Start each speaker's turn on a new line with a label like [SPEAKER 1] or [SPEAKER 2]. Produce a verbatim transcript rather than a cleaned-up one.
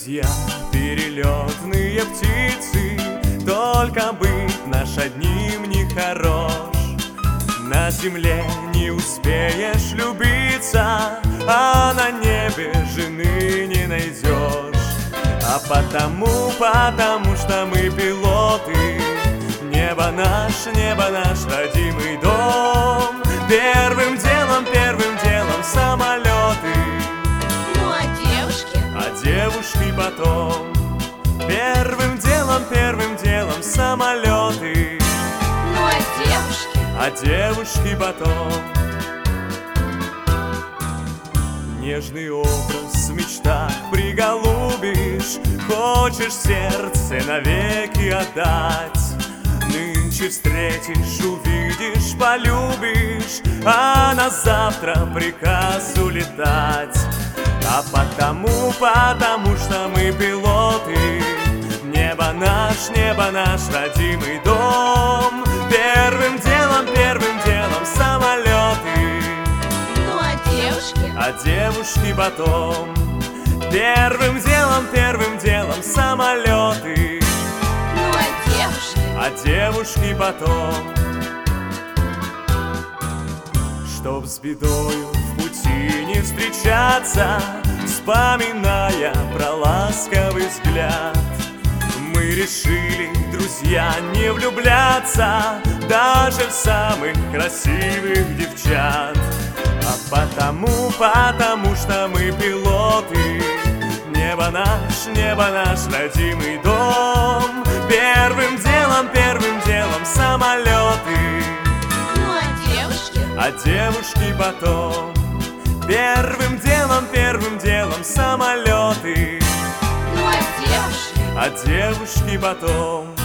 [SPEAKER 1] друзья, перелетные птицы, только быть наш одним не хорош. На земле не успеешь любиться, а на небе жены не найдешь. А потому, потому что мы пилоты, небо наш, небо наш родимый дом. Первым делом, первым делом самолеты.
[SPEAKER 2] Ну а девушки?
[SPEAKER 1] А девушки потом. Первым делом, первым делом самолеты.
[SPEAKER 2] Ну а девушки?
[SPEAKER 1] А девушки потом. Нежный образ в мечтах приголубишь, хочешь сердце навеки отдать. Нынче встретишь, увидишь, полюбишь, а на завтра приказ улетать. А потому, потому что мы пилоты, небо наш, небо наш родимый дом. Первым делом, первым делом самолеты.
[SPEAKER 2] Ну а девушки?
[SPEAKER 1] А девушки потом. Первым делом, первым делом самолеты.
[SPEAKER 2] Ну а девушки?
[SPEAKER 1] А девушки потом. Чтоб с бедою в пути не встречаться, вспоминая про ласковый взгляд, мы решили, друзья, не влюбляться даже в самых красивых девчат. А потому, потому что мы пилоты, небо наш, небо наш родимый дом. Первым делом, первым делом самолеты.
[SPEAKER 2] Ну а девушки?
[SPEAKER 1] А девушки потом. Первым делом, первым делом самолеты.
[SPEAKER 2] Ну а девушки?
[SPEAKER 1] А девушки потом.